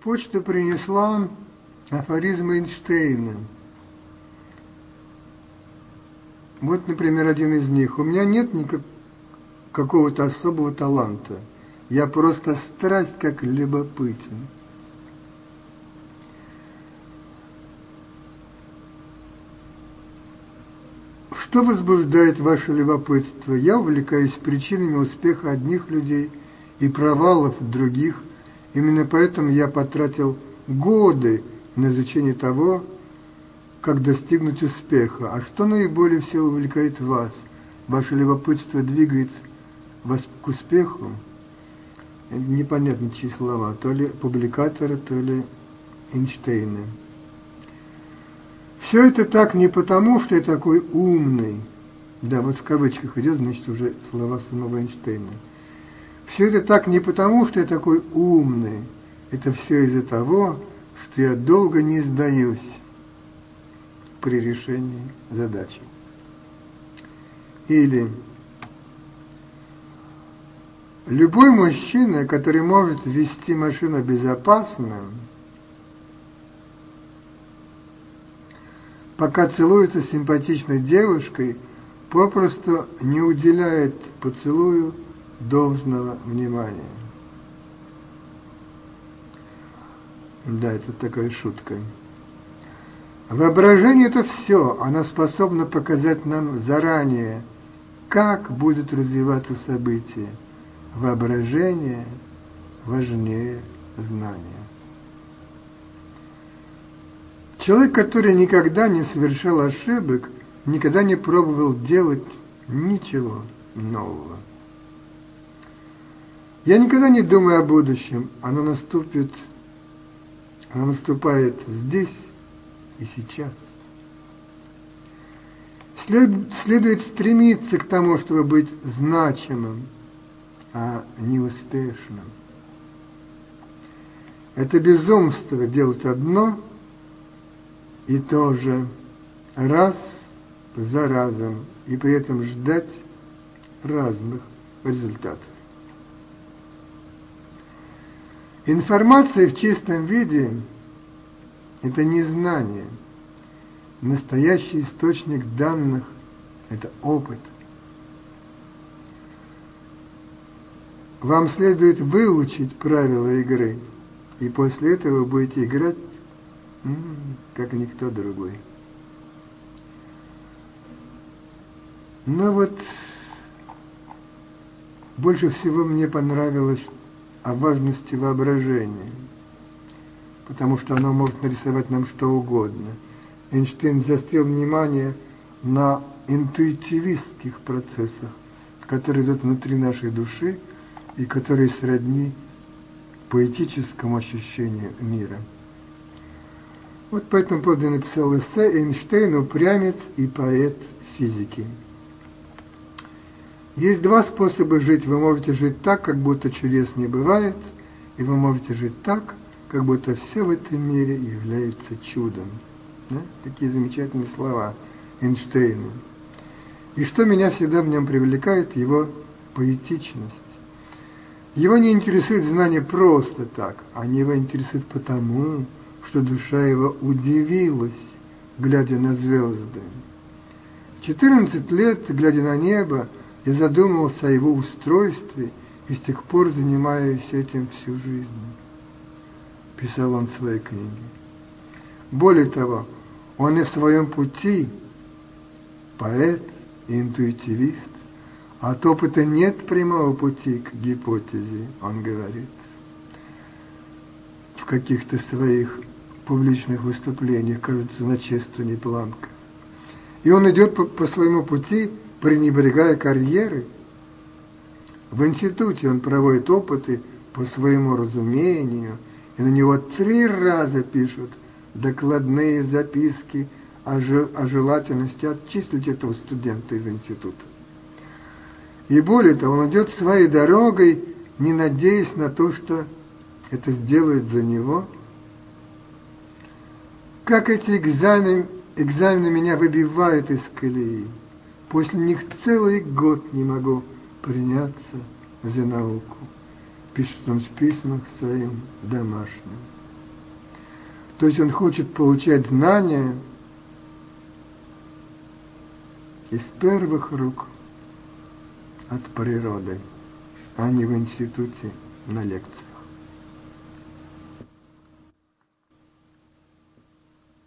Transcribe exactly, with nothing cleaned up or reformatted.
Почта принесла афоризмы Эйнштейна. Вот, например, один из них. У меня нет никак, какого-то особого таланта. Я просто страсть как любопытен. Что возбуждает ваше любопытство? Я увлекаюсь причинами успеха одних людей и провалов других. Именно поэтому я потратил годы на изучение того, как достигнуть успеха. А что наиболее всего увлекает вас? Ваше любопытство двигает вас к успеху? Непонятно, чьи слова. То ли публикатора, то ли Эйнштейна. Все это так не потому, что я такой умный. Да, вот в кавычках идет, значит, уже слова самого Эйнштейна. Все это так не потому, что я такой умный. Это все из-за того, что я долго не сдаюсь при решении задачи. Или любой мужчина, который может вести машину безопасно, пока целуется с симпатичной девушкой, попросту не уделяет поцелую должного внимания. Да, это такая шутка. Воображение – это все. Оно способно показать нам заранее, как будут развиваться события. Воображение важнее знания. Человек, который никогда не совершал ошибок, никогда не пробовал делать ничего нового. Я никогда не думаю о будущем. Оно наступит, оно наступает здесь и сейчас. След, следует стремиться к тому, чтобы быть значимым, а не успешным. Это безумство делать одно и то же раз за разом, и при этом ждать разных результатов. Информация в чистом виде – это не знание. Настоящий источник данных – это опыт. Вам следует выучить правила игры, и после этого вы будете играть, как никто другой. Но вот больше всего мне понравилось о важности воображения, потому что оно может нарисовать нам что угодно. Эйнштейн заострил внимание на интуитивистских процессах, которые идут внутри нашей души и которые сродни поэтическому ощущению мира. Вот по этому поводу я написал эссе «Эйнштейн, упрямец и поэт физики». Есть два способа жить. Вы можете жить так, как будто чудес не бывает, и вы можете жить так, как будто все в этом мире является чудом. Да? Такие замечательные слова Эйнштейна. И что меня всегда в нем привлекает, его поэтичность. Его не интересует знание просто так, они его интересуют потому, что душа его удивилась, глядя на звезды. В четырнадцать лет, глядя на небо, я задумывался о его устройстве и с тех пор занимаюсь этим всю жизнь, писал он в своей книге. Более того, он и в своем пути поэт и интуитивист, а от опыта нет прямого пути к гипотезе, он говорит, в каких-то своих публичных выступлениях, кажется, на Честуне Планка. И он идет по, по своему пути, пренебрегая карьерой. В институте он проводит опыты по своему разумению, и на него три раза пишут докладные записки о, же, о желательности отчислить этого студента из института. И более того, он идет своей дорогой, не надеясь на то, что это сделают за него. Как эти экзамены, экзамены меня выбивают из колеи. После них целый год не могу приняться за науку, пишет он в письмах своим домашним. То есть он хочет получать знания из первых рук от природы, а не в институте на лекции.